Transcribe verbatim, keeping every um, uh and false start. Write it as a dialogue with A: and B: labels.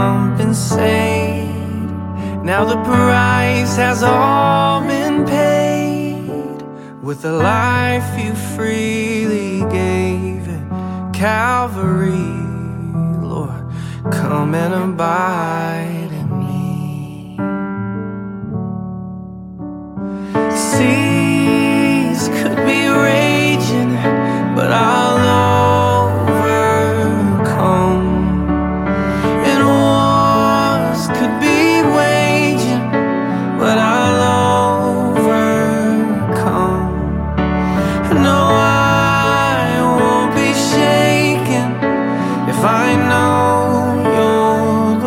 A: compensate. Now the price has all been paid with the life you freely gave at Calvary. Lord, come and abide.